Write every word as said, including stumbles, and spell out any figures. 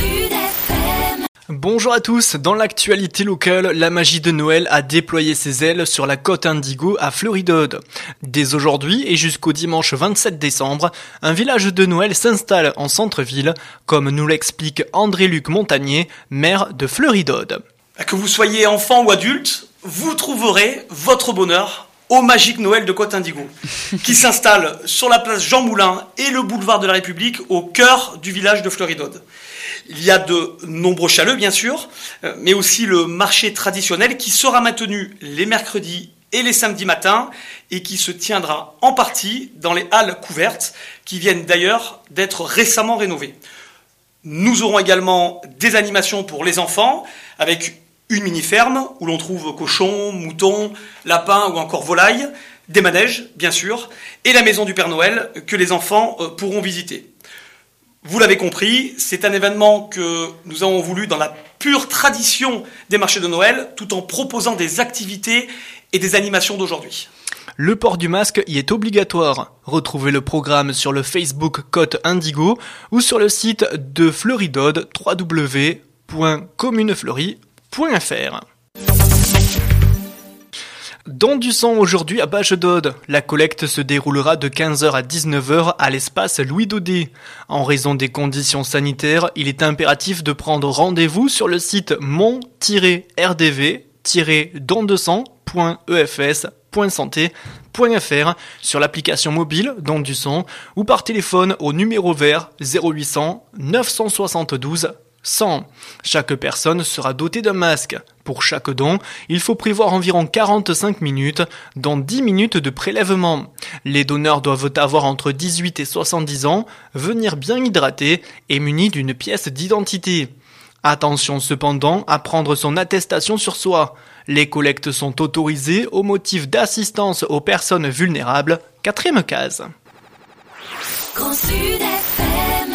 Bonjour à tous, dans l'actualité locale, la magie de Noël a déployé ses ailes sur la côte Indigo à Floridode. Dès aujourd'hui et jusqu'au dimanche vingt-sept décembre, un village de Noël s'installe en centre-ville, comme nous l'explique André-Luc Montagnier, maire de Floridode. Que vous soyez enfant ou adulte, vous trouverez votre bonheur au Magique Noël de Côte Indigo, qui s'installe sur la place Jean Moulin et le boulevard de la République au cœur du village de Floridode. Il y a de nombreux chalets, bien sûr, mais aussi le marché traditionnel qui sera maintenu les mercredis et les samedis matins et qui se tiendra en partie dans les halles couvertes qui viennent d'ailleurs d'être récemment rénovées. Nous aurons également des animations pour les enfants avec une mini-ferme où l'on trouve cochons, moutons, lapins ou encore volailles, des manèges, bien sûr, et la maison du Père Noël que les enfants pourront visiter. Vous l'avez compris, c'est un événement que nous avons voulu dans la pure tradition des marchés de Noël, tout en proposant des activités et des animations d'aujourd'hui. Le port du masque y est obligatoire. Retrouvez le programme sur le Facebook Côte Indigo ou sur le site de Floridode, w w w point communefleury point f r. Don du sang aujourd'hui à Bajadode. La collecte se déroulera de quinze heures à dix-neuf heures à l'espace Louis Daudet. En raison des conditions sanitaires, il est impératif de prendre rendez-vous sur le site mon tiret r d v tiret don de sang point e f s point santé point f r sur l'application mobile Don du sang ou par téléphone au numéro vert zéro huit cents neuf cent soixante-douze cent. Chaque personne sera dotée d'un masque. Pour chaque don, il faut prévoir environ quarante-cinq minutes, dont dix minutes de prélèvement. Les donneurs doivent avoir entre dix-huit et soixante-dix ans, venir bien hydratés et munis d'une pièce d'identité. Attention cependant à prendre son attestation sur soi. Les collectes sont autorisées au motif d'assistance aux personnes vulnérables, quatrième case.